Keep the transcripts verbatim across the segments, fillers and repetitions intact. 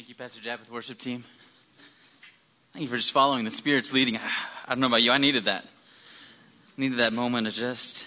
Thank you, Pastor Jack with the worship team. Thank you for just following the Spirit's leading. I don't know about you, I needed that. I needed that moment of just,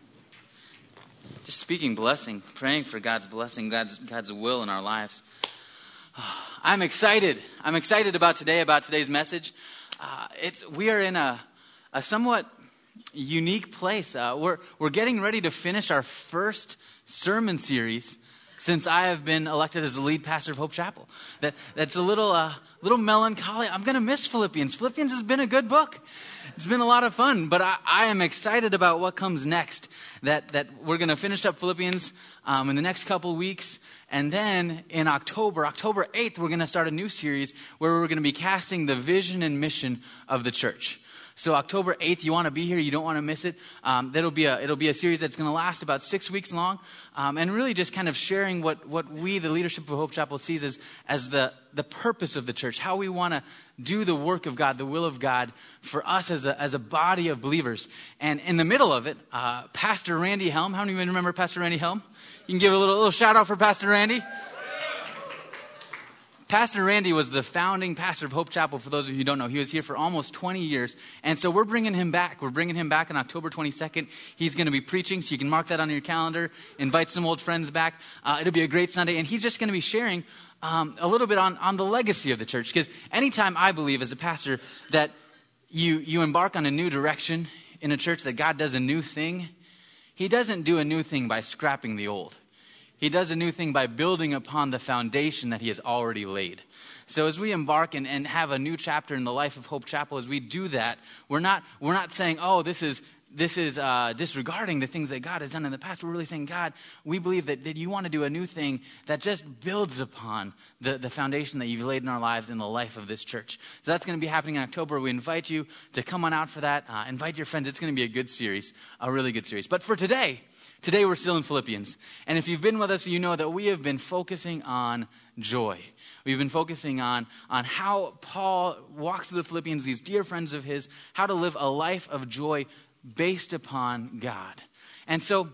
just speaking blessing, praying for God's blessing, God's, God's will in our lives. I'm excited. I'm excited about today, about today's message. Uh, it's we are in a, a somewhat unique place. Uh, we're we're getting ready to finish our first sermon series since I have been elected as the lead pastor of Hope Chapel. That that's a little uh, little melancholy. I'm going to miss Philippians. Philippians has been a good book. It's been a lot of fun, but I, I am excited about what comes next. That that we're going to finish up Philippians um, in the next couple weeks. And then in October, October eighth, we're going to start a new series where we're going to be casting the vision and mission of the church. So October eighth, you want to be here, you don't want to miss it. Um, that'll be a, it'll be a series that's going to last about six weeks long. Um, and really just kind of sharing what, what we, the leadership of Hope Chapel, sees as, as the, the purpose of the church. How we want to do the work of God, the will of God for us as a, as a body of believers. And in the middle of it, uh, Pastor Randy Helm. How many of you remember Pastor Randy Helm? You can give a little, little shout out for Pastor Randy. Pastor Randy was the founding pastor of Hope Chapel, for those of you who don't know. He was here for almost twenty years. And so we're bringing him back. We're bringing him back on October twenty-second. He's going to be preaching, so you can mark that on your calendar. Invite some old friends back. Uh, it'll be a great Sunday. And he's just going to be sharing um, a little bit on, on the legacy of the church. Because anytime I believe as a pastor that you, you embark on a new direction in a church, that God does a new thing, he doesn't do a new thing by scrapping the old. He does a new thing by building upon the foundation that he has already laid. So as we embark and, and have a new chapter in the life of Hope Chapel, as we do that, we're not we're not saying, oh, this is this is uh, disregarding the things that God has done in the past. We're really saying, God, we believe that, that you want to do a new thing that just builds upon the, the foundation that you've laid in our lives in the life of this church. So that's going to be happening in October. We invite you to come on out for that. Uh, invite your friends. It's going to be a good series, a really good series. But for today, Today we're still in Philippians. And if you've been with us, you know that we have been focusing on joy. We've been focusing on, on how Paul walks through the Philippians, these dear friends of his, how to live a life of joy based upon God. And so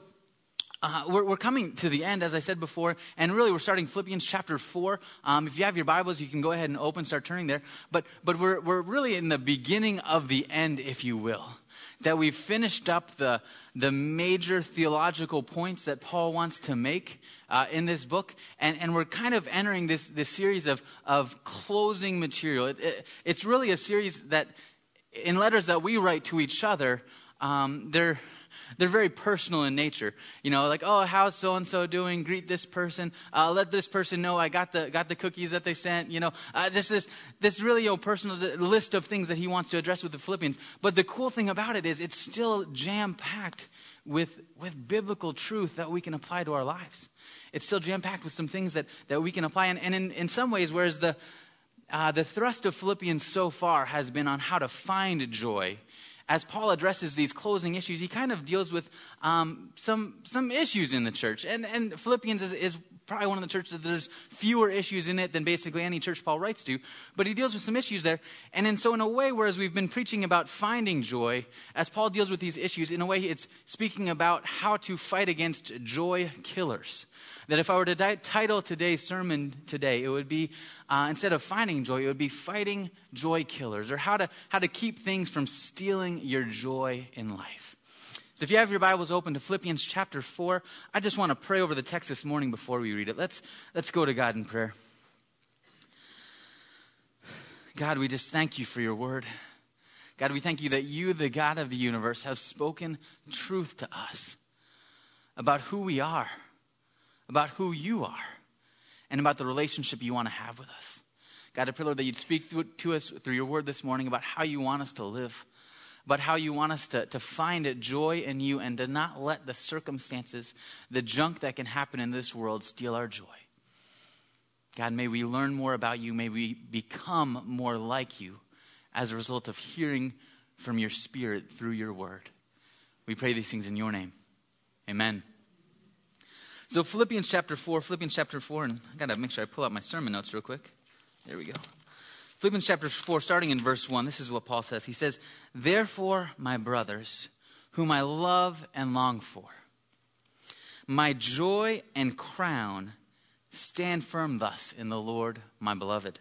uh, we're, we're coming to the end, as I said before, and really we're starting Philippians chapter four. Um, if you have your Bibles, you can go ahead and open, start turning there. But, but we're, we're really in the beginning of the end, if you will. That we've finished up the the major theological points that Paul wants to make uh, in this book. And, and we're kind of entering this, this series of, of closing material. It, it, it's really a series that, in letters that we write to each other, um, they're... They're very personal in nature. You know, like, oh, how's so-and-so doing? Greet this person. Uh, let this person know I got the got the cookies that they sent. You know, uh, just this this really you know, personal list of things that he wants to address with the Philippians. But the cool thing about it is it's still jam-packed with, with biblical truth that we can apply to our lives. It's still jam-packed with some things that, that we can apply. And, and in, in some ways, whereas the, uh, the thrust of Philippians so far has been on how to find joy, as Paul addresses these closing issues, he kind of deals with um, some some issues in the church. And, and Philippians is, is probably one of the churches that there's fewer issues in it than basically any church Paul writes to. But he deals with some issues there. And then so in a way, whereas we've been preaching about finding joy, as Paul deals with these issues, in a way it's speaking about how to fight against joy killers. That if I were to di- title today's sermon today, it would be, uh, instead of finding joy, it would be fighting joy killers, or how to how to keep things from stealing your joy in life. So if you have your Bibles open to Philippians chapter four, I just want to pray over the text this morning before we read it. Let's, let's go to God in prayer. God, we just thank you for your word. God, we thank you that you, the God of the universe, have spoken truth to us about who we are, about who you are, and about the relationship you want to have with us. God, I pray, Lord, that you'd speak to us through your word this morning about how you want us to live, about how you want us to, to find joy in you and to not let the circumstances, the junk that can happen in this world, steal our joy. God, may we learn more about you. May we become more like you as a result of hearing from your Spirit through your word. We pray these things in your name. Amen. So Philippians chapter four, Philippians chapter four, and I got to make sure I pull out my sermon notes real quick. There we go. Philippians chapter four, starting in verse one, this is what Paul says. He says, "Therefore, my brothers, whom I love and long for, my joy and crown, Stand firm thus in the Lord, my beloved.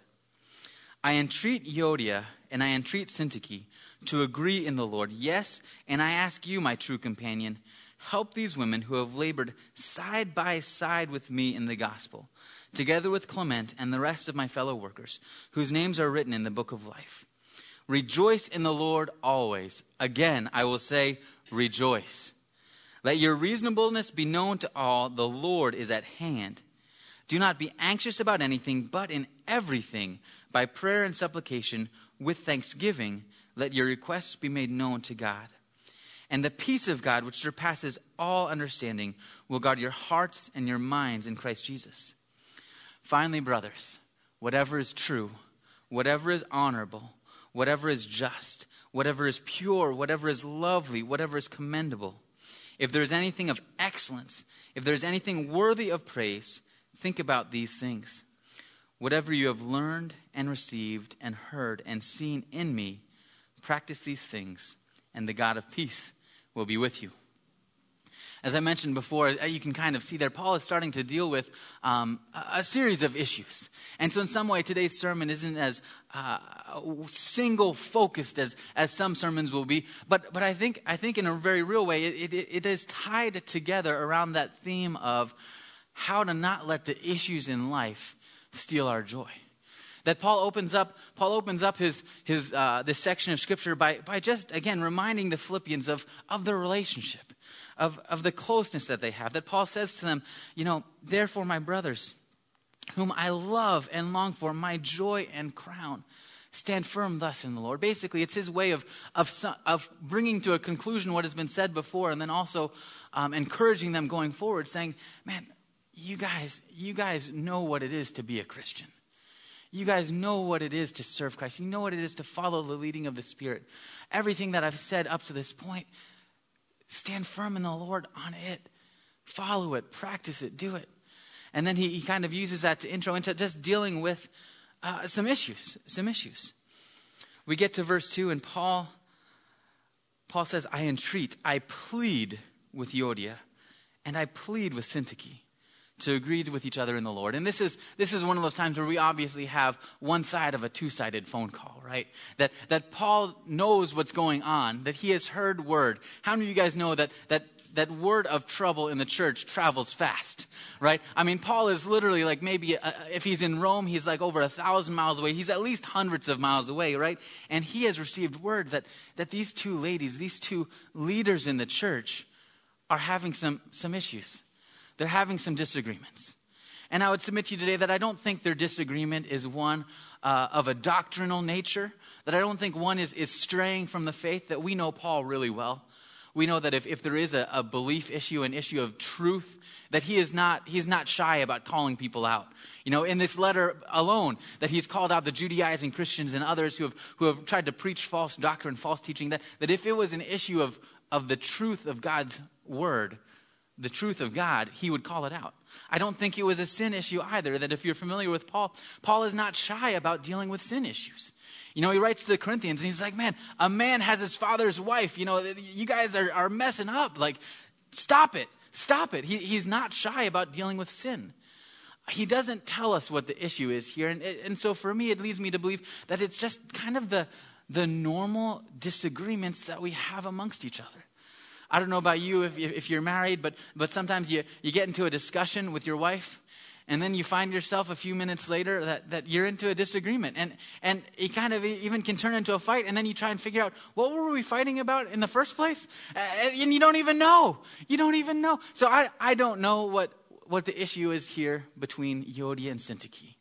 I entreat Euodia and I entreat Syntyche to agree in the Lord. Yes, and I ask you, my true companion, help these women who have labored side by side with me in the gospel, together with Clement and the rest of my fellow workers, whose names are written in the book of life. Rejoice in the Lord always. Again, I will say, rejoice. Let your reasonableness be known to all. The Lord is at hand. Do not be anxious about anything, but in everything, by prayer and supplication, with thanksgiving, let your requests be made known to God. And the peace of God, which surpasses all understanding, will guard your hearts and your minds in Christ Jesus. Finally, brothers, whatever is true, whatever is honorable, whatever is just, whatever is pure, whatever is lovely, whatever is commendable, if there is anything of excellence, if there is anything worthy of praise, think about these things. Whatever you have learned and received and heard and seen in me, practice these things, and the God of peace will be with you. As I mentioned before, you can kind of see there, Paul is starting to deal with um, a, a series of issues. And so in some way, today's sermon isn't as uh, single-focused as, as some sermons will be. But but I think I think in a very real way, it, it, it is tied together around that theme of how to not let the issues in life steal our joy. That Paul opens up, Paul opens up his his uh, this section of scripture by by just again reminding the Philippians of of their relationship, of of the closeness that they have. That Paul says to them, you know, therefore, my brothers, whom I love and long for, my joy and crown, stand firm thus in the Lord. Basically, it's his way of of of bringing to a conclusion what has been said before, and then also um, encouraging them going forward, saying, man, you guys, you guys know what it is to be a Christian. You guys know what it is to serve Christ. You know what it is to follow the leading of the Spirit. Everything that I've said up to this point, stand firm in the Lord on it. Follow it, practice it, do it. And then he, he kind of uses that to intro into just dealing with uh, some issues, some issues. We get to verse two, and Paul, Paul says, I entreat, I plead with Euodia, and I plead with Syntyche to agree with each other in the Lord. And this is this is one of those times where we obviously have one side of a two-sided phone call, right? That that Paul knows what's going on, that he has heard word. How many of you guys know that that that word of trouble in the church travels fast, right? I mean, Paul is literally like maybe uh, if he's in Rome, he's like over a thousand miles away. He's at least hundreds of miles away, right? And he has received word that that these two ladies, these two leaders in the church, are having some some issues. They're having some disagreements. And I would submit to you today that I don't think their disagreement is one uh, of a doctrinal nature, that I don't think one is, is straying from the faith, that we know Paul really well. We know that if, if there is a, a belief issue, an issue of truth, that he is not he's not shy about calling people out. You know, in this letter alone, that he's called out the Judaizing Christians and others who have who have tried to preach false doctrine, false teaching, that, that if it was an issue of, of the truth of God's word, the truth of God, he would call it out. I don't think it was a sin issue either, that if you're familiar with Paul, Paul is not shy about dealing with sin issues. You know, he writes to the Corinthians and he's like, man, a man has his father's wife. You know, you guys are, are messing up. Like, stop it. Stop it. He, he's not shy about dealing with sin. He doesn't tell us what the issue is here. And, and so for me, it leads me to believe that it's just kind of the, the normal disagreements that we have amongst each other. I don't know about you if, if you're married, but, but sometimes you, you get into a discussion with your wife, and then you find yourself a few minutes later that, that you're into a disagreement. And, and it kind of even can turn into a fight, and then you try and figure out, what were we fighting about in the first place? And you don't even know. You don't even know. So I, I don't know what, what the issue is here between Euodia and Syntyche.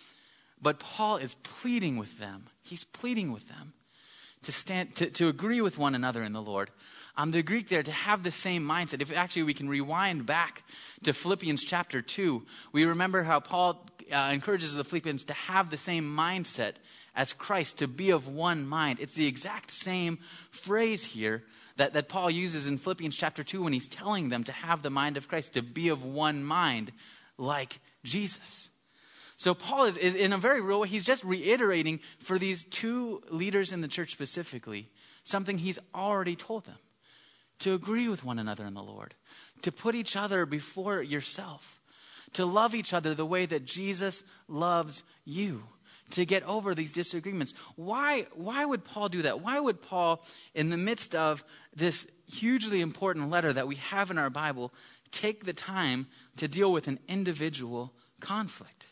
But Paul is pleading with them. He's pleading with them to stand to, to agree with one another in the Lord. Um, the Greek there, to have the same mindset. If actually we can rewind back to Philippians chapter two, we remember how Paul uh, encourages the Philippians to have the same mindset as Christ, to be of one mind. It's the exact same phrase here that, that Paul uses in Philippians chapter two when he's telling them to have the mind of Christ, to be of one mind like Jesus. So Paul is, is in a very real way, he's just reiterating for these two leaders in the church specifically, something he's already told them. To agree with one another in the Lord, to put each other before yourself, to love each other the way that Jesus loves you, to get over these disagreements. Why, why would Paul do that? Why would Paul, in the midst of this hugely important letter that we have in our Bible, take the time to deal with an individual conflict?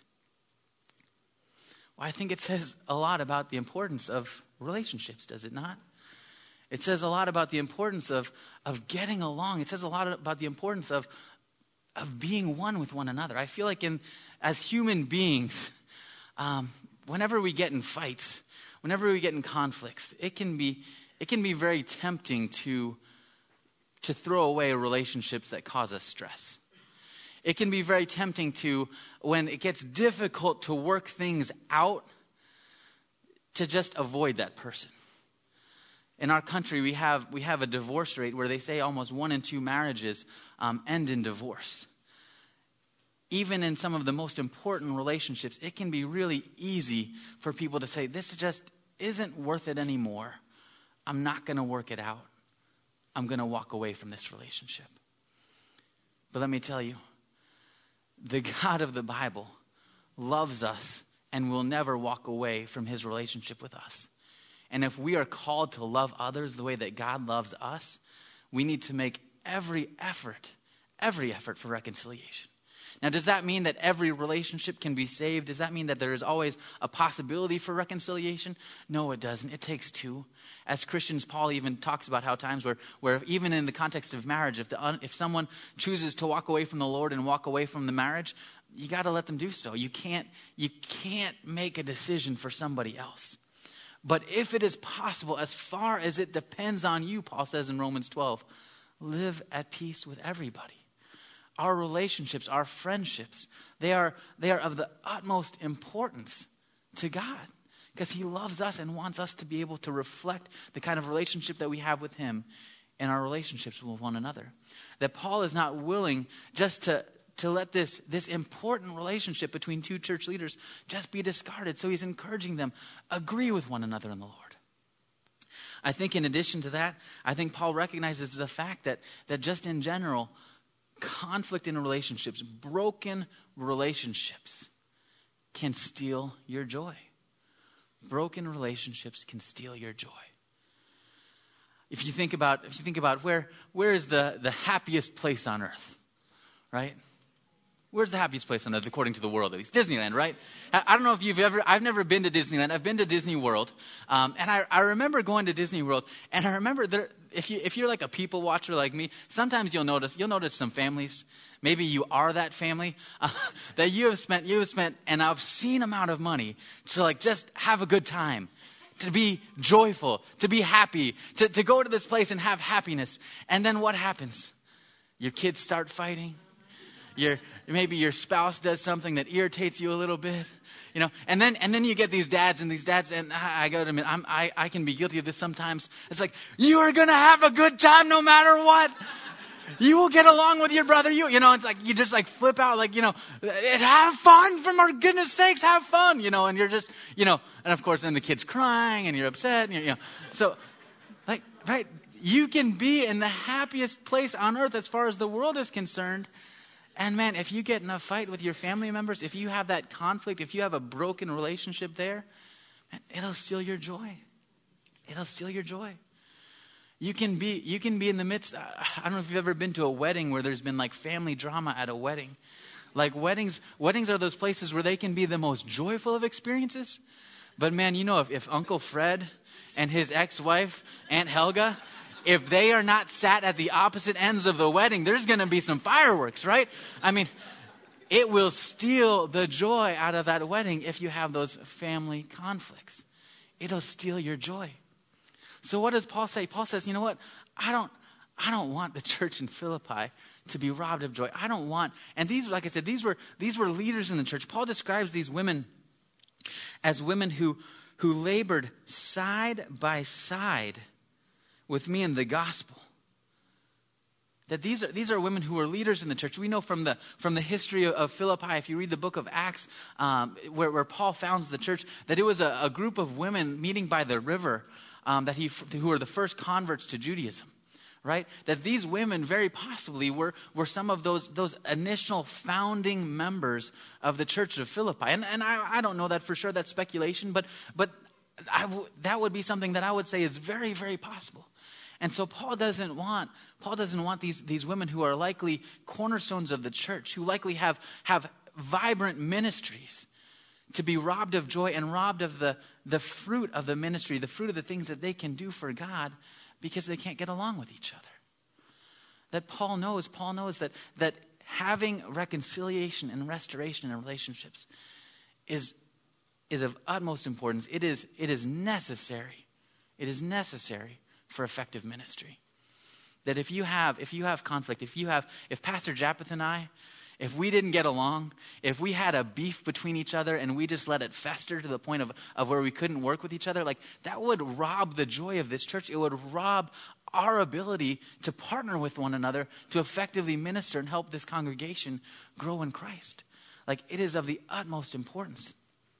Well, I think it says a lot about the importance of relationships, does it not? It says a lot about the importance of, of getting along. It says a lot about the importance of, of being one with one another. I feel like in as human beings, um, whenever we get in fights, whenever we get in conflicts, it can be it can be very tempting to, to throw away relationships that cause us stress. It can be very tempting to, when it gets difficult to work things out, to just avoid that person. In our country, we have we have a divorce rate where they say almost one in two marriages um, end in divorce. Even in some of the most important relationships, it can be really easy for people to say, this just isn't worth it anymore. I'm not going to work it out. I'm going to walk away from this relationship. But let me tell you, the God of the Bible loves us and will never walk away from his relationship with us. And if we are called to love others the way that God loves us, we need to make every effort, every effort for reconciliation. Now, does that mean that every relationship can be saved? Does that mean that there is always a possibility for reconciliation? No, it doesn't. It takes two. As Christians, Paul even talks about how times where, where even in the context of marriage, if, the, if someone chooses to walk away from the Lord and walk away from the marriage, you got to let them do so. You can't, you can't make a decision for somebody else. But if it is possible, as far as it depends on you, Paul says in Romans twelve, live at peace with everybody. Our relationships, our friendships, they are, they are of the utmost importance to God because he loves us and wants us to be able to reflect the kind of relationship that we have with him in our relationships with one another. That Paul is not willing just to to let this, this important relationship between two church leaders just be discarded. So he's encouraging them, agree with one another in the Lord. I think in addition to that, I think Paul recognizes the fact that, that just in general, conflict in relationships, broken relationships can steal your joy. Broken relationships can steal your joy. If you think about, if you think about where, where is the, the happiest place on earth, right? Where's the happiest place on earth, according to the world, at least? Disneyland, right? I don't know if you've ever, I've never been to Disneyland. I've been to Disney World. Um, and I, I remember going to Disney World. And I remember there, if you, if you're like a people watcher like me, sometimes you'll notice, you'll notice some families, maybe you are that family, uh, that you have spent, you have spent an obscene amount of money to like just have a good time, to be joyful, to be happy, to, to go to this place and have happiness. And then what happens? Your kids start fighting. Your, maybe your spouse does something that irritates you a little bit, you know, and then and then you get these dads and these dads, and I, I got to admit, I'm, I I can be guilty of this sometimes. It's like, you are gonna have a good time no matter what. You will get along with your brother. You you know, it's like you just like flip out, like, you know, have fun, for my goodness sakes, have fun, you know, and you're just, you know, and of course then the kid's crying and you're upset, and you're, you know, so like right, you can be in the happiest place on earth as far as the world is concerned. And man, if you get in a fight with your family members, if you have that conflict, if you have a broken relationship there, man, it'll steal your joy. It'll steal your joy. You can be, you can be in the midst, I don't know if you've ever been to a wedding where there's been like family drama at a wedding. Like weddings, weddings are those places where they can be the most joyful of experiences. But man, you know, if, if Uncle Fred and his ex-wife, Aunt Helga, if they are not sat at the opposite ends of the wedding, there's going to be some fireworks, right? I mean, it will steal the joy out of that wedding if you have those family conflicts. It'll steal your joy. So what does Paul say? Paul says, you know what? I don't, I don't want the church in Philippi to be robbed of joy. I don't want, and these, like I said, these were, these were leaders in the church. Paul describes these women as women who, who labored side by side with me in the gospel. That these are these are women who are leaders in the church. We know from the from the history of, of Philippi, if you read the book of Acts, um, where, where Paul founds the church, that it was a, a group of women meeting by the river um, that he who were the first converts to Judaism. right? That these women very possibly were, were some of those, those initial founding members of the church of Philippi. And, and I, I don't know that for sure, that's speculation, but, but I w- that would be something that I would say is very, very possible. And so Paul doesn't want, Paul doesn't want these, these women who are likely cornerstones of the church, who likely have, have vibrant ministries, to be robbed of joy and robbed of the, the fruit of the ministry, the fruit of the things that they can do for God, because they can't get along with each other. That Paul knows, Paul knows that, that having reconciliation and restoration in relationships is, is of utmost importance. It is, it is necessary. It is necessary for effective ministry. That if you have, if you have conflict, if you have, if Pastor Japeth and I, if we didn't get along, if we had a beef between each other and we just let it fester to the point of, of where we couldn't work with each other, like that would rob the joy of this church. It would rob our ability to partner with one another to effectively minister and help this congregation grow in Christ. Like it is of the utmost importance.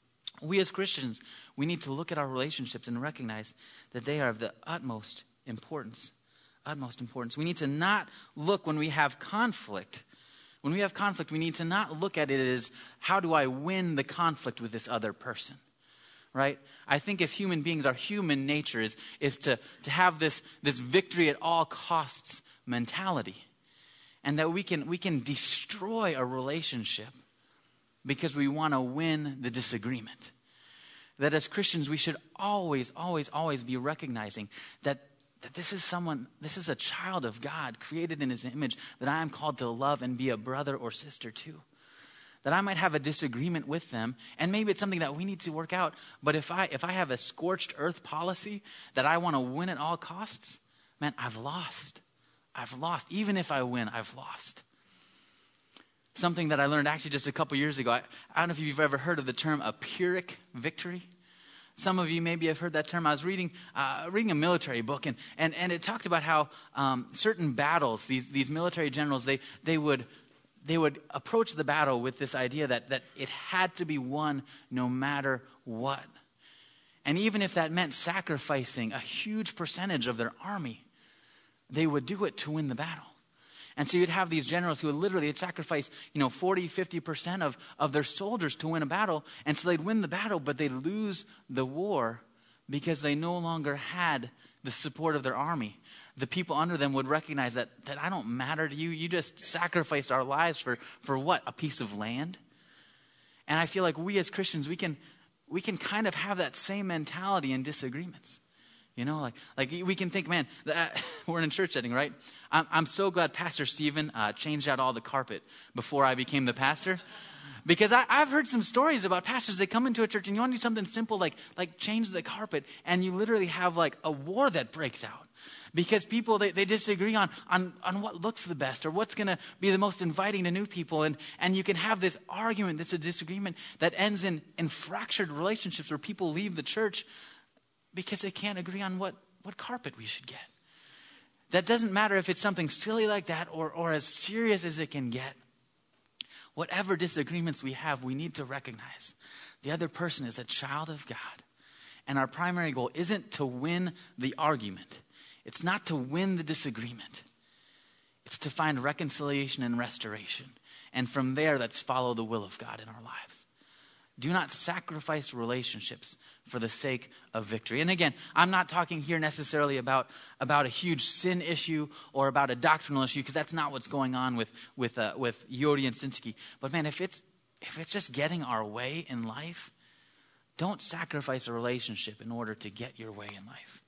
We as Christians, we need to look at our relationships and recognize that they are of the utmost importance. Utmost importance. We need to not look when we have conflict. When we have conflict, we need to not look at it as, how do I win the conflict with this other person? Right? I think as human beings, our human nature is, is to, to have this, this victory at all costs mentality. And that we can, we can destroy a relationship because we want to win the disagreement. That as Christians, we should always, always, always be recognizing that, that this is someone, this is a child of God created in his image that I am called to love and be a brother or sister to. That I might have a disagreement with them, and maybe it's something that we need to work out, but if I, if I have a scorched earth policy that I want to win at all costs, man, I've lost. I've lost. Even if I win, I've lost. Something that I learned actually just a couple years ago. I, I don't know if you've ever heard of the term a Pyrrhic victory. Some of you maybe have heard that term. I was reading uh, reading a military book, and, and, and it talked about how um, certain battles, these these military generals, they they would they would approach the battle with this idea that that it had to be won no matter what. And even if that meant sacrificing a huge percentage of their army, they would do it to win the battle. And so you'd have these generals who would literally they'd sacrifice, you know, forty, fifty percent of, of their soldiers to win a battle. And so they'd win the battle, but they'd lose the war because they no longer had the support of their army. The people under them would recognize that, that I don't matter to you. You just sacrificed our lives for, for what? A piece of land? And I feel like we as Christians, we can we can kind of have that same mentality in disagreements. You know, like like we can think, man, that, we're in a church setting, right? I'm, I'm so glad Pastor Stephen uh, changed out all the carpet before I became the pastor. Because I, I've heard some stories about pastors, they come into a church and you want to do something simple like like change the carpet, and you literally have like a war that breaks out. Because people, they, they disagree on, on, on what looks the best or what's going to be the most inviting to new people. And, and you can have this argument, this a disagreement that ends in, in fractured relationships where people leave the church because they can't agree on what, what carpet we should get. That doesn't matter if it's something silly like that or, or as serious as it can get. Whatever disagreements we have, we need to recognize the other person is a child of God. And our primary goal isn't to win the argument. It's not to win the disagreement. It's to find reconciliation and restoration. And from there, let's follow the will of God in our lives. Do not sacrifice relationships for the sake of victory. And again, I'm not talking here necessarily about, about a huge sin issue or about a doctrinal issue, because that's not what's going on with with uh, with Yodi and Syntyche. But man, if it's if it's just getting our way in life, don't sacrifice a relationship in order to get your way in life.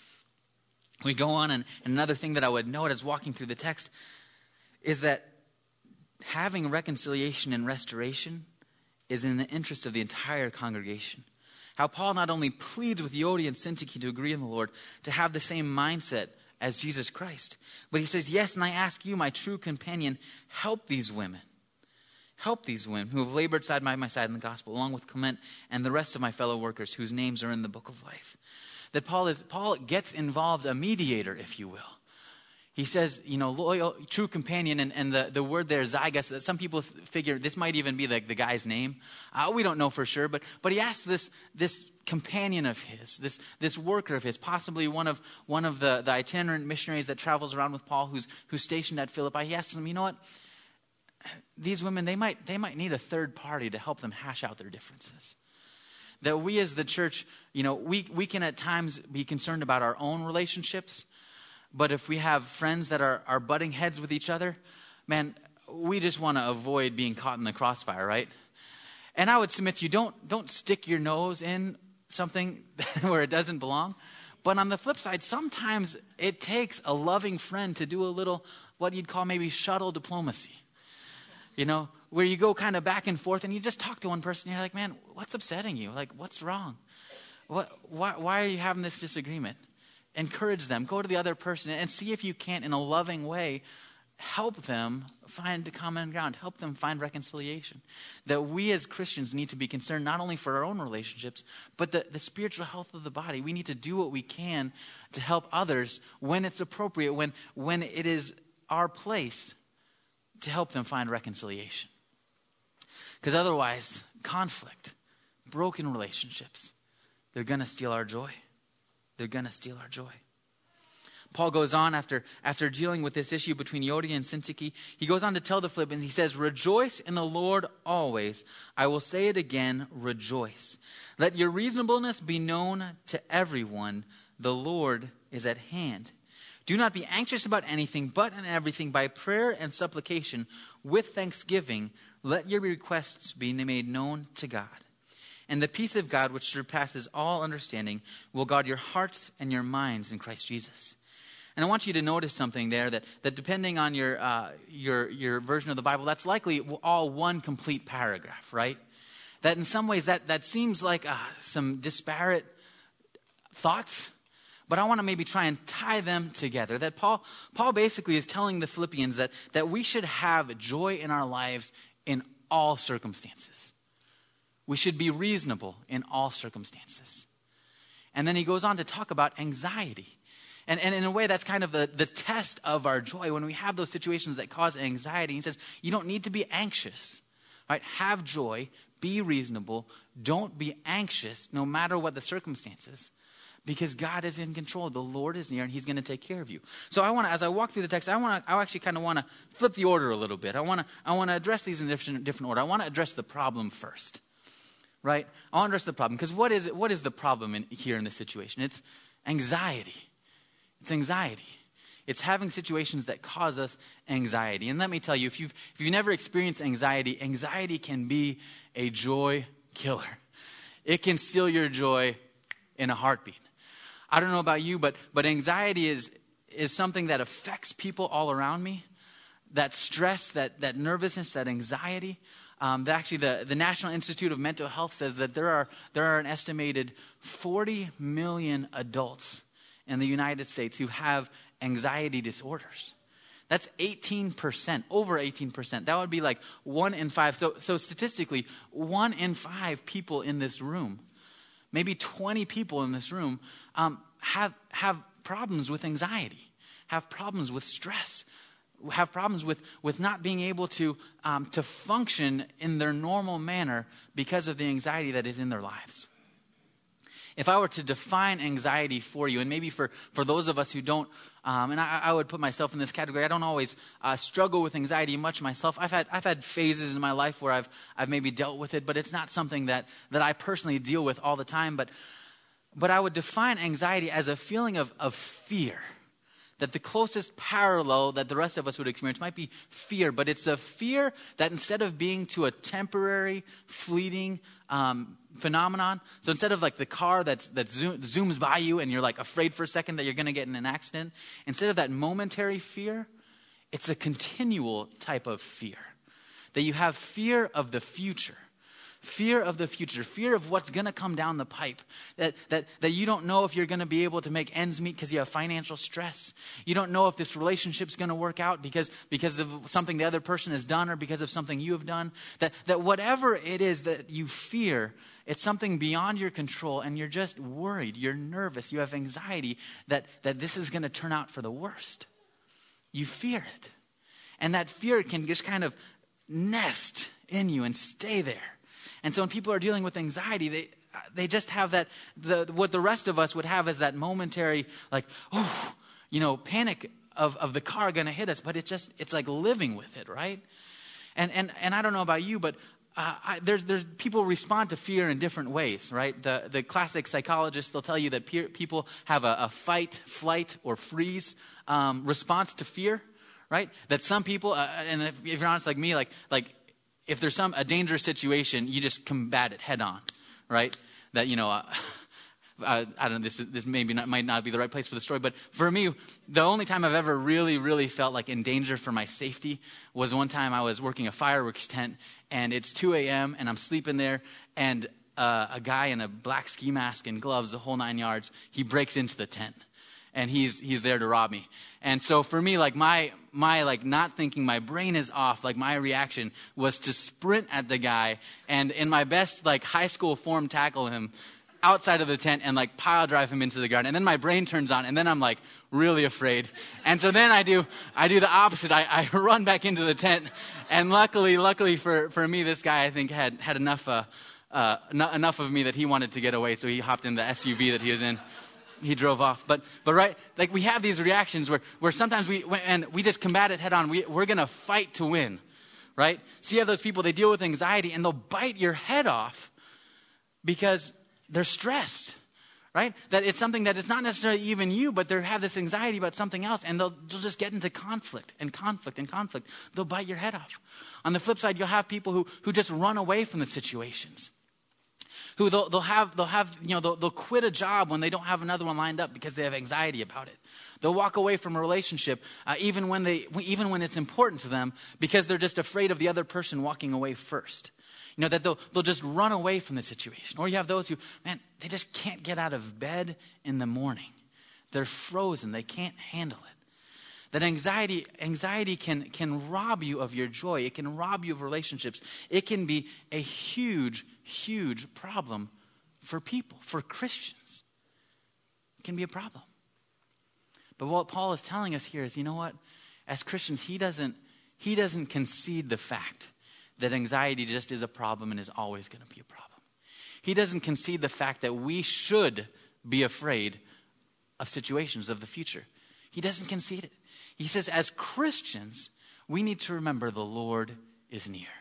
We go on, and, and another thing that I would note as walking through the text is that having reconciliation and restoration is in the interest of the entire congregation. How Paul not only pleads with Yodi and Syntyche to agree in the Lord, to have the same mindset as Jesus Christ, but he says, yes, and I ask you, my true companion, help these women. Help these women who have labored side by my side in the gospel, along with Clement and the rest of my fellow workers whose names are in the book of life. That Paul is Paul gets involved, a mediator, if you will. He says, you know, loyal, true companion, and, and the, the word there, zygus, some people figure this might even be like the guy's name. Uh, we don't know for sure, but but he asks this, this companion of his, this, this worker of his, possibly one of one of the, the itinerant missionaries that travels around with Paul, who's who's stationed at Philippi. He asks him, you know what? These women, they might they might need a third party to help them hash out their differences. That we as the church, you know, we, we can at times be concerned about our own relationships, but if we have friends that are, are butting heads with each other, man, we just want to avoid being caught in the crossfire, right? And I would submit to you, don't don't stick your nose in something where it doesn't belong. But on the flip side, sometimes it takes a loving friend to do a little, what you'd call maybe shuttle diplomacy. You know, where you go kind of back and forth and you just talk to one person and you're like, man, what's upsetting you? Like, what's wrong? What, why, why are you having this disagreement? Encourage them. Go to the other person and see if you can, in a loving way, help them find the common ground. Help them find reconciliation. That we as Christians need to be concerned not only for our own relationships, but the, the spiritual health of the body. We need to do what we can to help others when it's appropriate, when, when it is our place to help them find reconciliation. Because otherwise, conflict, broken relationships, they're going to steal our joy. They're going to steal our joy. Paul goes on after, after dealing with this issue between Euodia and Syntyche. He goes on to tell the Philippians, he says, rejoice in the Lord always. I will say it again, rejoice. Let your reasonableness be known to everyone. The Lord is at hand. Do not be anxious about anything, but in everything by prayer and supplication with thanksgiving, let your requests be made known to God. And the peace of God, which surpasses all understanding, will guard your hearts and your minds in Christ Jesus. And I want you to notice something there, that, that depending on your, uh, your, your version of the Bible, that's likely all one complete paragraph, right? That in some ways that, that seems like uh, some disparate thoughts, but I want to maybe try and tie them together. That Paul Paul basically is telling the Philippians that, that we should have joy in our lives in all circumstances. We should be reasonable in all circumstances. And then he goes on to talk about anxiety. And, and in a way, that's kind of the, the test of our joy. When we have those situations that cause anxiety, he says, you don't need to be anxious. Right? Have joy, be reasonable, don't be anxious no matter what the circumstances. Because God is in control. The Lord is near and he's going to take care of you. So I want to, as I walk through the text, I want to, I actually kind of want to flip the order a little bit. I want to, I want to address these in different, different order. I want to address the problem first. Right? I want to address the problem. Because what is it, what is the problem in, here in this situation? It's anxiety. It's anxiety. It's having situations that cause us anxiety. And let me tell you, if you've, if you've never experienced anxiety, anxiety can be a joy killer. It can steal your joy in a heartbeat. I don't know about you, but but anxiety is is something that affects people all around me. That stress, that that nervousness, that anxiety. Um, the, actually, the, the National Institute of Mental Health says that there are there are an estimated forty million adults in the United States who have anxiety disorders. That's eighteen percent, over eighteen percent. That would be like one in five. So so statistically, one in five people in this room, maybe twenty people in this room, um, have have problems with anxiety, have problems with stress, have problems with, with not being able to um, to function in their normal manner because of the anxiety that is in their lives. If I were to define anxiety for you, and maybe for, for those of us who don't, um, and I, I would put myself in this category, I don't always uh, struggle with anxiety much myself. I've had I've had phases in my life where I've I've maybe dealt with it, but it's not something that, that I personally deal with all the time. But but I would define anxiety as a feeling of, of fear. That the closest parallel that the rest of us would experience might be fear, but it's a fear that instead of being to a temporary, fleeting um, phenomenon, so instead of like the car that's, that zoom, zooms by you and you're like afraid for a second that you're going to get in an accident, instead of that momentary fear, it's a continual type of fear. That you have fear of the future. Fear of the future, fear of what's going to come down the pipe, that, that, that you don't know if you're going to be able to make ends meet because you have financial stress. You don't know if this relationship's going to work out because, because of something the other person has done or because of something you have done. That, that whatever it is that you fear, it's something beyond your control and you're just worried, you're nervous, you have anxiety that, that this is going to turn out for the worst. You fear it. And that fear can just kind of nest in you and stay there. And so when people are dealing with anxiety, they they just have that, the what the rest of us would have is that momentary, like, oh, you know, panic of, of the car going to hit us. But it's just, it's like living with it, right? And and and I don't know about you, but uh, I, there's there's people respond to fear in different ways, right? The the classic psychologists, they'll tell you that peer, people have a, a fight, flight, or freeze um, response to fear, right? That some people, uh, and if, if you're honest like me, like like if there's some a dangerous situation, you just combat it head on, right? That, you know. Uh, Uh, I don't know, this, this maybe not, might not be the right place for the story, but for me, the only time I've ever really, really felt like in danger for my safety was one time I was working a fireworks tent, and it's two a.m., and I'm sleeping there, and uh, a guy in a black ski mask and gloves, the whole nine yards, he breaks into the tent, and he's he's there to rob me. And so for me, like my, my like not thinking, my brain is off, like my reaction was to sprint at the guy, and in my best like high school form tackle him outside of the tent and like pile drive him into the garden. And then my brain turns on, and then I'm like really afraid. And so then I do I do the opposite. I, I run back into the tent. And luckily, luckily for, for me, this guy I think had had enough uh, uh, n- enough of me that he wanted to get away. So he hopped in the S U V that he was in. He drove off. But but right, like we have these reactions where where sometimes we and we just combat it head on. We we're gonna fight to win, right? So you have those people, they deal with anxiety and they'll bite your head off because they're stressed, right? That it's something that it's not necessarily even you, but they have this anxiety about something else, and they'll, they'll just get into conflict and conflict and conflict. They'll bite your head off. On the flip side, you'll have people who, who just run away from the situations, who they'll, they'll have, they'll have, you know, they'll, they'll quit a job when they don't have another one lined up because they have anxiety about it. They'll walk away from a relationship uh, even when they, even when it's important to them because they're just afraid of the other person walking away first. You know, that they'll, they'll just run away from the situation. Or you have those who, man, they just can't get out of bed in the morning. They're frozen. They can't handle it. That anxiety anxiety can, can rob you of your joy. It can rob you of relationships. It can be a huge, huge problem for people, for Christians. It can be a problem. But what Paul is telling us here is, you know what? As Christians, he doesn't, he doesn't concede the fact that anxiety just is a problem and is always going to be a problem. He doesn't concede the fact that we should be afraid of situations of the future. He doesn't concede it. He says, as Christians, we need to remember the Lord is near.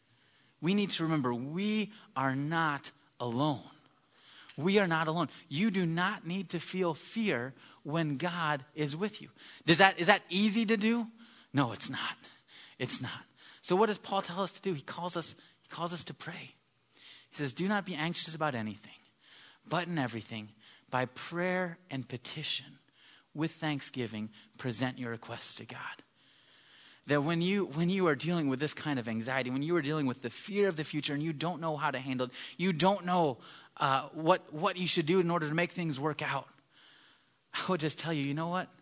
We need to remember we are not alone. We are not alone. You do not need to feel fear when God is with you. Does that, is that easy to do? No, it's not. It's not. So what does Paul tell us to do? He calls us, he calls us to pray. He says, do not be anxious about anything, but in everything, by prayer and petition, with thanksgiving, present your requests to God. That when you when you are dealing with this kind of anxiety, when you are dealing with the fear of the future and you don't know how to handle it, you don't know uh, what, what you should do in order to make things work out, I would just tell you, you know what?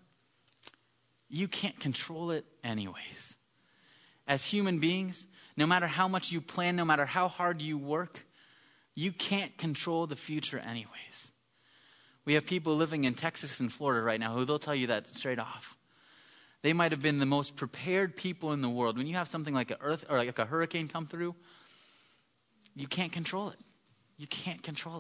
You can't control it anyways. As human beings, no matter how much you plan, no matter how hard you work, you can't control the future anyways. We have people living in Texas and Florida right now who they'll tell you that straight off. They might have been the most prepared people in the world. When you have something like a earth or like a hurricane come through, you can't control it. You can't control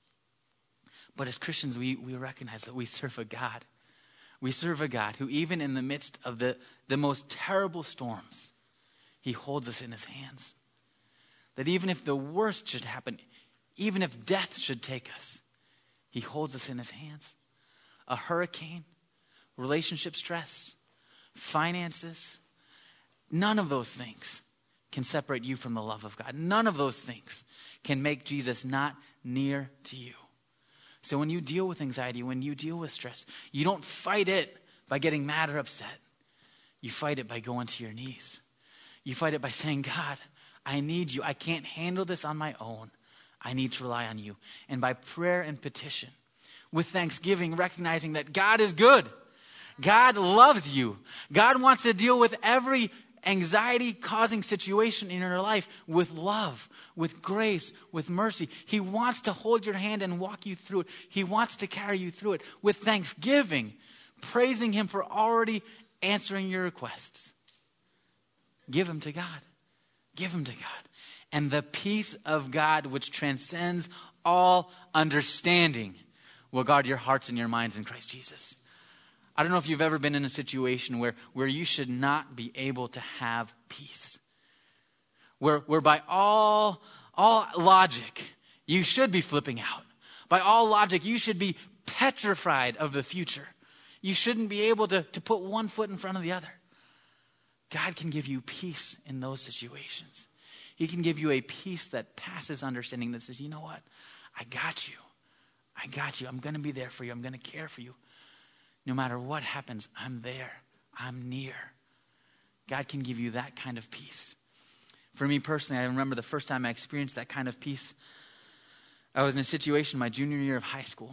it. But as Christians, we, we recognize that we serve a God. We serve a God who even in the midst of the, the most terrible storms, he holds us in his hands. That even if the worst should happen, even if death should take us, he holds us in his hands. A hurricane, relationship stress, finances, none of those things can separate you from the love of God. None of those things can make Jesus not near to you. So when you deal with anxiety, when you deal with stress, you don't fight it by getting mad or upset. You fight it by going to your knees. You fight it by saying, God, I need you. I can't handle this on my own. I need to rely on you. And by prayer and petition, with thanksgiving, recognizing that God is good. God loves you. God wants to deal with every anxiety-causing situation in your life with love, with grace, with mercy. He wants to hold your hand and walk you through it. He wants to carry you through it with thanksgiving, praising him for already answering your requests. Give them to God. Give them to God. And the peace of God, which transcends all understanding, will guard your hearts and your minds in Christ Jesus. I don't know if you've ever been in a situation where, where you should not be able to have peace. Where, where by all, all logic, you should be flipping out. By all logic, you should be petrified of the future. You shouldn't be able to, to put one foot in front of the other. God can give you peace in those situations. He can give you a peace that passes understanding, that says, you know what? I got you. I got you. I'm going to be there for you. I'm going to care for you. No matter what happens, I'm there. I'm near. God can give you that kind of peace. For me personally, I remember the first time I experienced that kind of peace. I was in a situation my junior year of high school.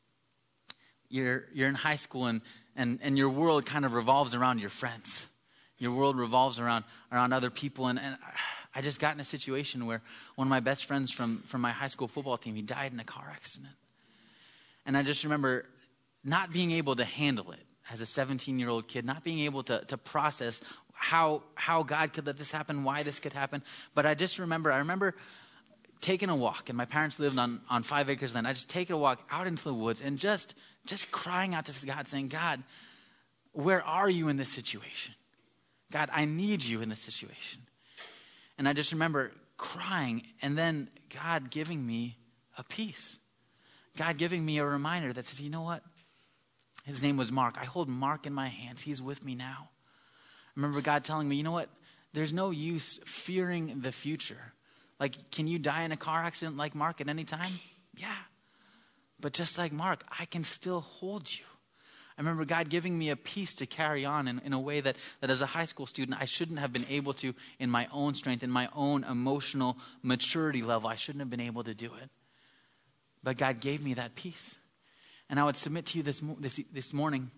You're, you're in high school and, and, and your world kind of revolves around your friends. Your world revolves around, around other people. And, and I just got in a situation where one of my best friends from, from my high school football team, he died in a car accident. And I just remember not being able to handle it as a seventeen-year-old kid, not being able to, to process how, how God could let this happen, why this could happen. But I just remember, I remember taking a walk, and my parents lived on, on five acres land. I just taking a walk out into the woods and just, just crying out to God, saying, God, where are you in this situation? God, I need you in this situation. And I just remember crying and then God giving me a peace. God giving me a reminder that says, you know what? His name was Mark. I hold Mark in my hands. He's with me now. I remember God telling me, you know what? There's no use fearing the future. Like, can you die in a car accident like Mark at any time? Yeah. But just like Mark, I can still hold you. I remember God giving me a peace to carry on in, in a way that, that as a high school student, I shouldn't have been able to in my own strength, in my own emotional maturity level. I shouldn't have been able to do it. But God gave me that peace. And I would submit to you this, this, this morning,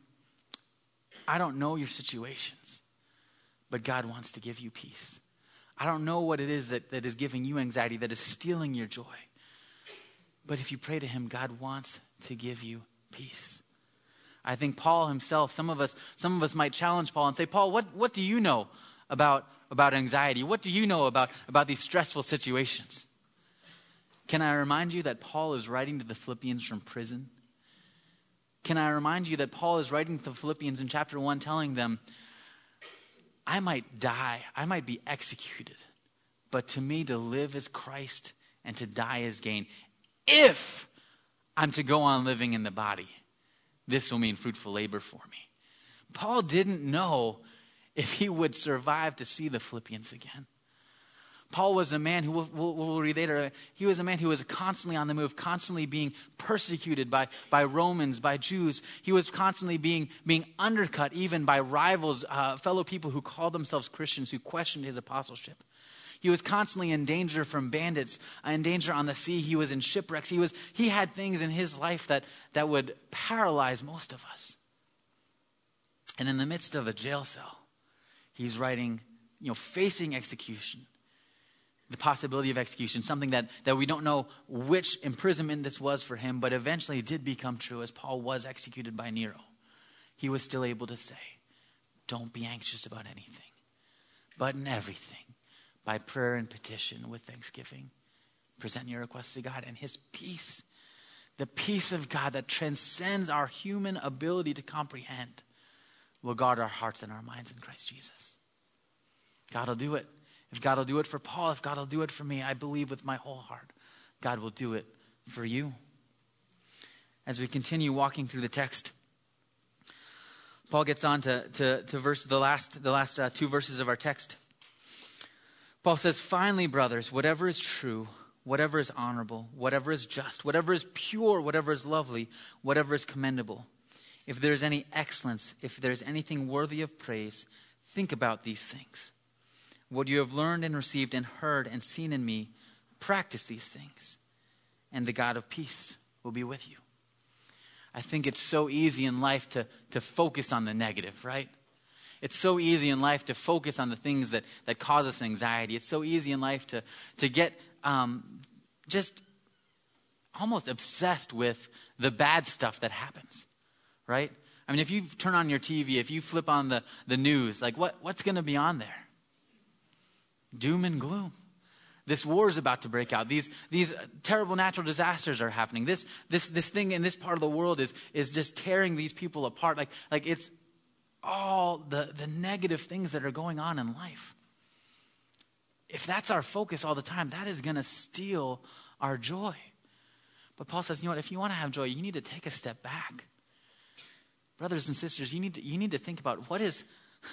I don't know your situations, but God wants to give you peace. I don't know what it is that, that is giving you anxiety, that is stealing your joy. But if you pray to him, God wants to give you peace. I think Paul himself, some of us, some of us might challenge Paul and say, Paul, what, what do you know about, about anxiety? What do you know about, about these stressful situations? Can I remind you that Paul is writing to the Philippians from prison? Can I remind you that Paul is writing to the Philippians in chapter one, telling them, I might die, I might be executed, but to me to live is Christ and to die is gain. If I'm to go on living in the body, this will mean fruitful labor for me. Paul didn't know if he would survive to see the Philippians again. Paul was a man who, we'll, we'll, we'll read later, he was a man who was constantly on the move, constantly being persecuted by, by Romans, by Jews. He was constantly being, being undercut even by rivals, uh, fellow people who called themselves Christians, who questioned his apostleship. He was constantly in danger from bandits, in danger on the sea. He was in shipwrecks. He was he had things in his life that, that would paralyze most of us. And in the midst of a jail cell, he's writing, you know, facing execution, the possibility of execution, something that, that we don't know which imprisonment this was for him, but eventually it did become true as Paul was executed by Nero. He was still able to say, don't be anxious about anything, but in everything, by prayer and petition with thanksgiving, present your requests to God, and his peace, the peace of God that transcends our human ability to comprehend, will guard our hearts and our minds in Christ Jesus. God will do it. If God will do it for Paul, if God will do it for me, I believe with my whole heart, God will do it for you. As we continue walking through the text, Paul gets on to, to, to verse, the last, the last uh, two verses of our text. Paul says, finally, brothers, whatever is true, whatever is honorable, whatever is just, whatever is pure, whatever is lovely, whatever is commendable, if there is any excellence, if there is anything worthy of praise, think about these things. What you have learned and received and heard and seen in me, practice these things, and the God of peace will be with you. I think it's so easy in life to, to focus on the negative, right? It's so easy in life to focus on the things that, that cause us anxiety. It's so easy in life to, to get um, just almost obsessed with the bad stuff that happens, right? I mean, if you turn on your T V, if you flip on the, the news, like what, what's going to be on there? Doom and gloom. This war is about to break out. These, these terrible natural disasters are happening. This, this, this thing in this part of the world is, is just tearing these people apart. Like, like it's all the, the negative things that are going on in life. If that's our focus all the time, that is going to steal our joy. But Paul says, you know what, if you want to have joy, you need to take a step back. Brothers and sisters, you need to, you need to think about what is,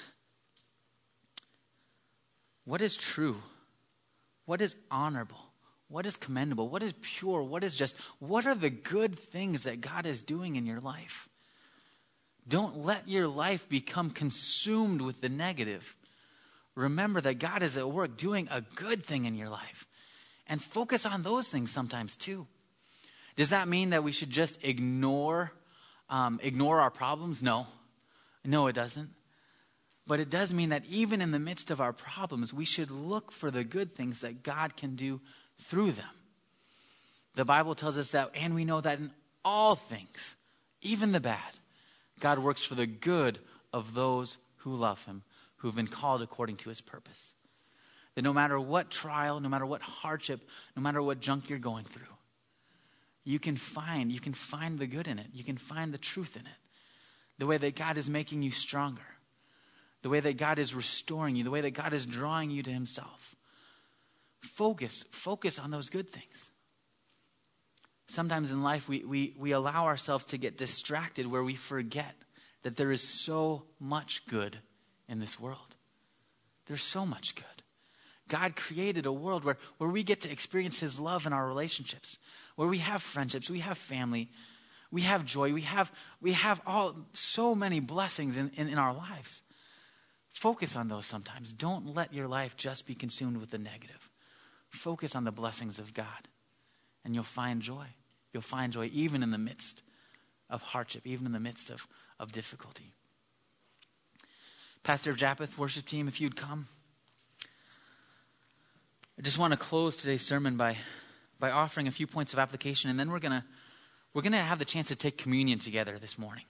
what is true, what is honorable, what is commendable, what is pure, what is just, what are the good things that God is doing in your life? Don't let your life become consumed with the negative. Remember that God is at work doing a good thing in your life. And focus on those things sometimes too. Does that mean that we should just ignore, um, ignore our problems? No. No, it doesn't. But it does mean that even in the midst of our problems, we should look for the good things that God can do through them. The Bible tells us that, and we know that in all things, even the bad, God works for the good of those who love him, who have been called according to his purpose. That no matter what trial, no matter what hardship, no matter what junk you're going through, you can find, you can find the good in it. You can find the truth in it. The way that God is making you stronger. The way that God is restoring you. The way that God is drawing you to himself. Focus, focus on those good things. Sometimes in life we, we, we allow ourselves to get distracted where we forget that there is so much good in this world. There's so much good. God created a world where, where we get to experience his love in our relationships, where we have friendships, we have family, we have joy, we have we have all so many blessings in, in, in our lives. Focus on those sometimes. Don't let your life just be consumed with the negative. Focus on the blessings of God, and you'll find joy. You'll find joy even in the midst of hardship, even in the midst of, of difficulty. Pastor Japheth, worship team, if you'd come. I just want to close today's sermon by, by offering a few points of application, and then we're gonna we're gonna have the chance to take communion together this morning.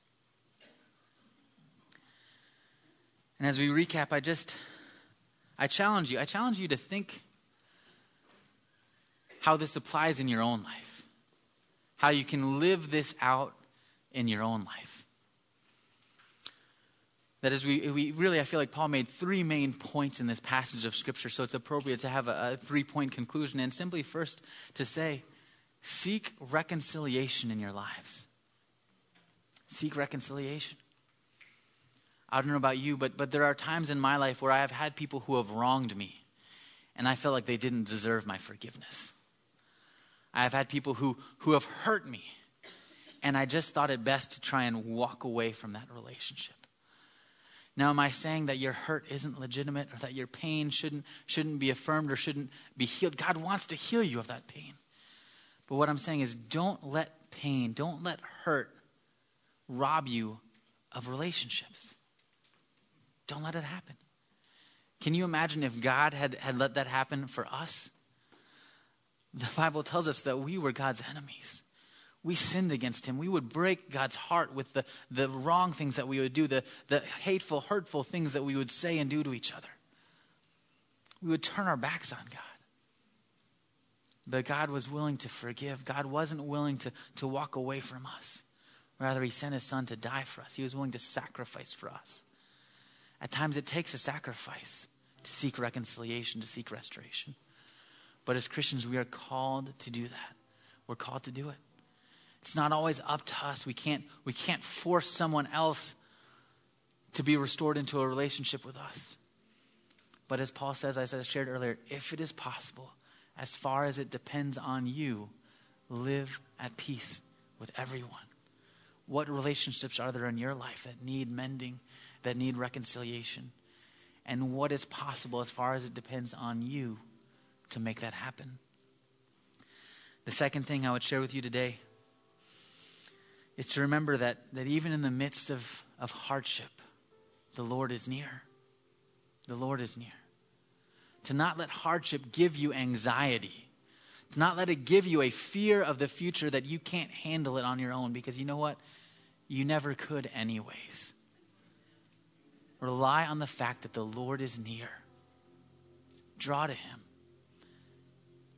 And as we recap, I just I challenge you, I challenge you to think how this applies in your own life, how you can live this out in your own life. That is, we, we really, I feel like Paul made three main points in this passage of Scripture, so it's appropriate to have a, a three-point conclusion. And simply first to say, seek reconciliation in your lives. Seek reconciliation. I don't know about you, but, but there are times in my life where I have had people who have wronged me, and I felt like they didn't deserve my forgiveness. I have had people who, who have hurt me, and I just thought it best to try and walk away from that relationship. Now, am I saying that your hurt isn't legitimate or that your pain shouldn't, shouldn't be affirmed or shouldn't be healed? God wants to heal you of that pain. But what I'm saying is don't let pain, don't let hurt rob you of relationships. Don't let it happen. Can you imagine if God had, had let that happen for us? The Bible tells us that we were God's enemies. We sinned against him. We would break God's heart with the, the wrong things that we would do, the, the hateful, hurtful things that we would say and do to each other. We would turn our backs on God. But God was willing to forgive. God wasn't willing to, to walk away from us. Rather, he sent his son to die for us. He was willing to sacrifice for us. At times it takes a sacrifice to seek reconciliation, to seek restoration. But as Christians, we are called to do that. We're called to do it. It's not always up to us. We can't, we can't force someone else to be restored into a relationship with us. But as Paul says, as I shared earlier, if it is possible, as far as it depends on you, live at peace with everyone. What relationships are there in your life that need mending, that need reconciliation? And what is possible as far as it depends on you to make that happen? The second thing I would share with you today is to remember that, that even in the midst of, of hardship, the Lord is near. The Lord is near. To not let hardship give you anxiety. To not let it give you a fear of the future that you can't handle it on your own. Because you know what? You never could anyways. Rely on the fact that the Lord is near. Draw to him.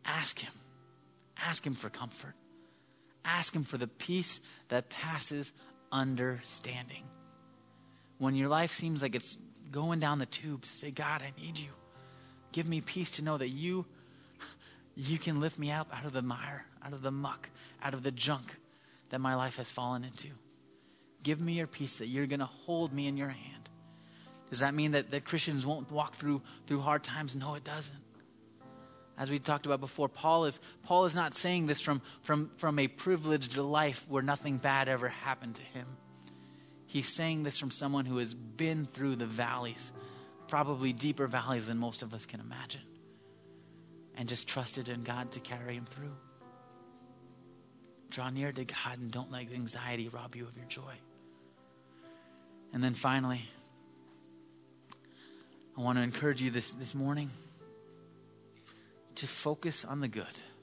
Ask him. Ask him for comfort. Ask him for the peace that passes understanding. When your life seems like it's going down the tubes, say, God, I need you. Give me peace to know that you, you can lift me up out of the mire, out of the muck, out of the junk that my life has fallen into. Give me your peace that you're going to hold me in your hand. Does that mean that, that Christians won't walk through, through hard times? No, it doesn't. As we talked about before, Paul is, Paul is not saying this from, from, from a privileged life where nothing bad ever happened to him. He's saying this from someone who has been through the valleys, probably deeper valleys than most of us can imagine, and just trusted in God to carry him through. Draw near to God and don't let anxiety rob you of your joy. And then finally, I want to encourage you this, this morning to focus on the good.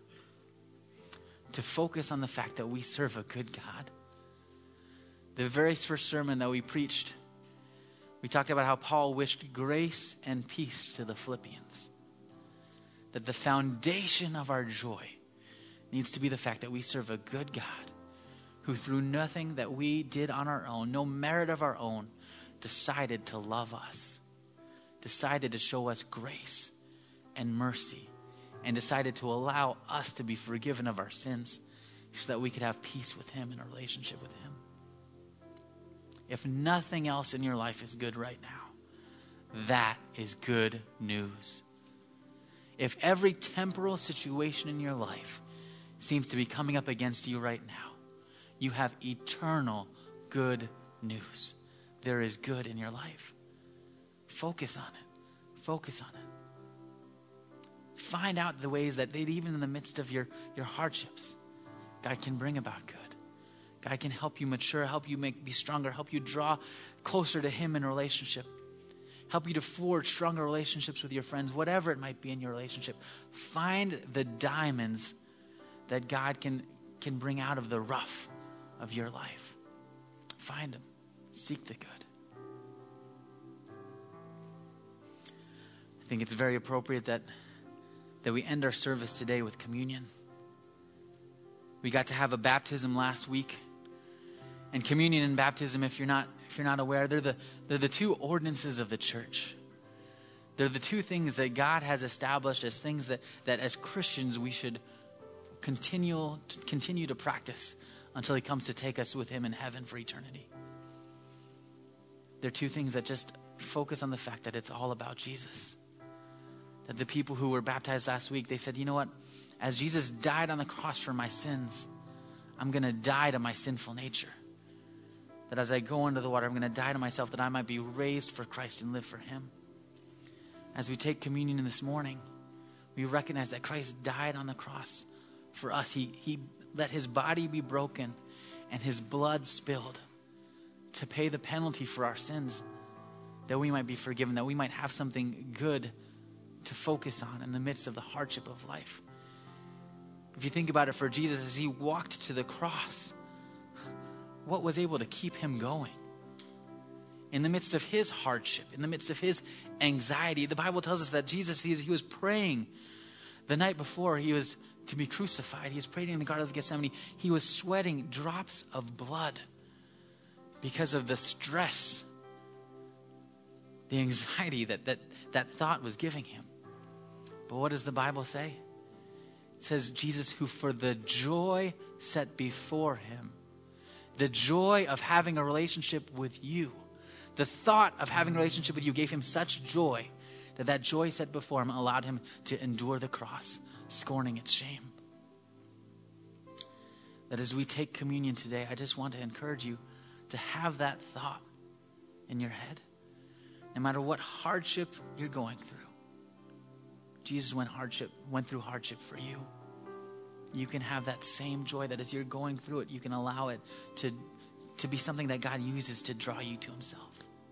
To focus on the fact that we serve a good God. The very first sermon that we preached, we talked about how Paul wished grace and peace to the Philippians. That the foundation of our joy needs to be the fact that we serve a good God who through nothing that we did on our own, no merit of our own, decided to love us, decided to show us grace and mercy, and decided to allow us to be forgiven of our sins so that we could have peace with him and a relationship with him. If nothing else in your life is good right now, that is good news. If every temporal situation in your life seems to be coming up against you right now, you have eternal good news. There is good in your life. Focus on it. Focus on it. Find out the ways that even in the midst of your, your hardships, God can bring about good. God can help you mature, help you make be stronger, help you draw closer to him in a relationship. Help you to forge stronger relationships with your friends, whatever it might be in your relationship. Find the diamonds that God can, can bring out of the rough of your life. Find them. Seek the good. I think it's very appropriate that, that we end our service today with communion. We got to have a baptism last week. And communion and baptism, if you're not if you're not aware, they're the they're the two ordinances of the church. They're the two things that God has established as things that, that as Christians we should continue continue to practice until he comes to take us with him in heaven for eternity. They're two things that just focus on the fact that it's all about Jesus. That the people who were baptized last week, they said, you know what? As Jesus died on the cross for my sins, I'm going to die to my sinful nature. That as I go into the water, I'm going to die to myself that I might be raised for Christ and live for him. As we take communion this morning, we recognize that Christ died on the cross for us. He, he let his body be broken and his blood spilled to pay the penalty for our sins, that we might be forgiven, that we might have something good to focus on in the midst of the hardship of life. If you think about it, for Jesus, as he walked to the cross, what was able to keep him going? In the midst of his hardship, in the midst of his anxiety, the Bible tells us that Jesus, he, he was praying the night before he was to be crucified. He was praying in the Garden of Gethsemane. He was sweating drops of blood because of the stress, the anxiety that that, that thought was giving him. But what does the Bible say? It says Jesus, who for the joy set before him, the joy of having a relationship with you, the thought of having a relationship with you gave him such joy that that joy set before him allowed him to endure the cross, scorning its shame. That as we take communion today, I just want to encourage you to have that thought in your head. No matter what hardship you're going through, Jesus went hardship, went through hardship for you. You can have that same joy that as you're going through it, you can allow it to, to be something that God uses to draw you to himself.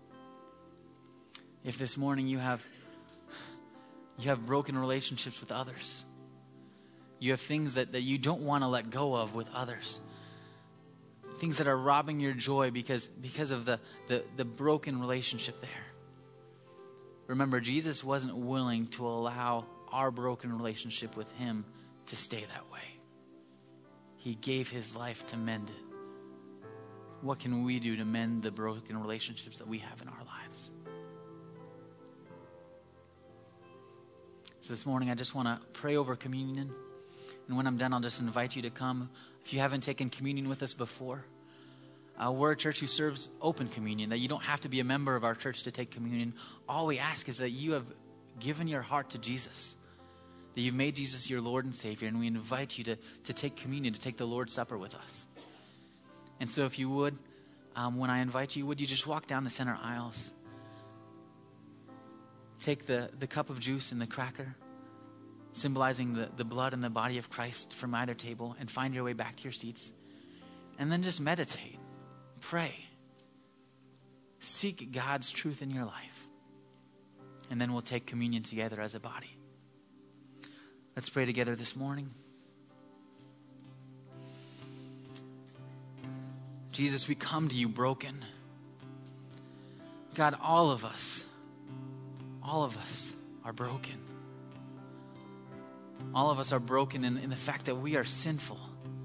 If this morning you have you have broken relationships with others, you have things that, that you don't want to let go of with others, things that are robbing your joy because, because of the, the, the broken relationship there. Remember, Jesus wasn't willing to allow our broken relationship with him to stay that way. He gave his life to mend it. What can we do to mend the broken relationships that we have in our lives? So this morning, I just want to pray over communion. And when I'm done, I'll just invite you to come. If you haven't taken communion with us before, uh, we're a church who serves open communion, that you don't have to be a member of our church to take communion. All we ask is that you have given your heart to Jesus, that you've made Jesus your Lord and Savior, and we invite you to, to take communion, to take the Lord's Supper with us. And so if you would, um, when I invite you, would you just walk down the center aisles? Take the, the cup of juice and the cracker, symbolizing the, the blood and the body of Christ from either table, and find your way back to your seats. And then just meditate, pray, seek God's truth in your life. And then we'll take communion together as a body. Let's pray together this morning. Jesus, we come to you broken. God, all of us, all of us are broken. All of us are broken in, in the fact that we are sinful.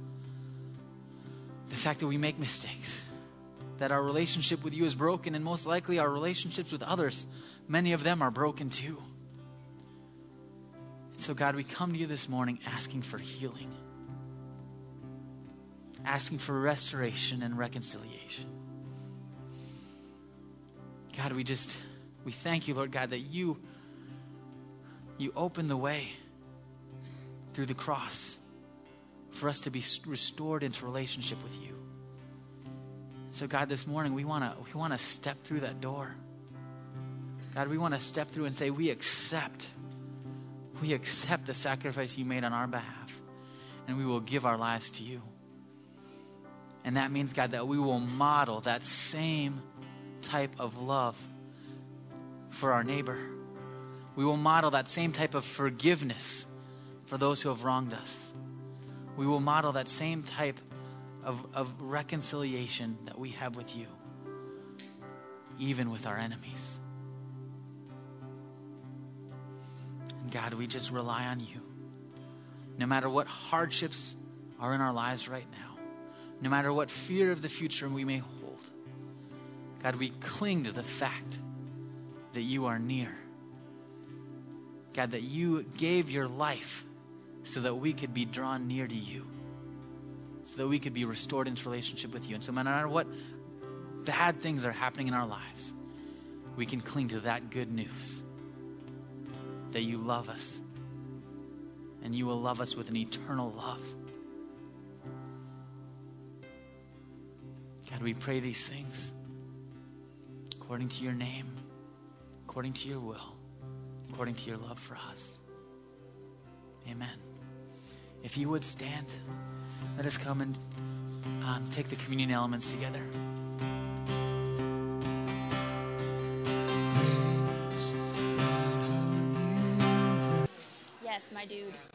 The fact that we make mistakes. That our relationship with you is broken, and most likely our relationships with others, many of them are broken too. And so God, we come to you this morning asking for healing. Asking for restoration and reconciliation. God, we just, we thank you, Lord God, that you, you open the way through the cross for us to be restored into relationship with you. So God, this morning we want to we want to step through that door. God, we want to step through and say we accept, we accept the sacrifice you made on our behalf, and we will give our lives to you. And that means, God, that we will model that same type of love for our neighbor. We will model that same type of forgiveness for those who have wronged us. We will model that same type of, of reconciliation that we have with you, even with our enemies. And God, we just rely on you. No matter what hardships are in our lives right now, no matter what fear of the future we may hold, God, we cling to the fact that you are near. God, that you gave your life so that we could be drawn near to you, so that we could be restored into relationship with you. And so no matter what bad things are happening in our lives, we can cling to that good news, that you love us, and you will love us with an eternal love. God, we pray these things according to your name, according to your will, according to your love for us. Amen. If you would stand, let us come and um, take the communion elements together. Yes, my dude.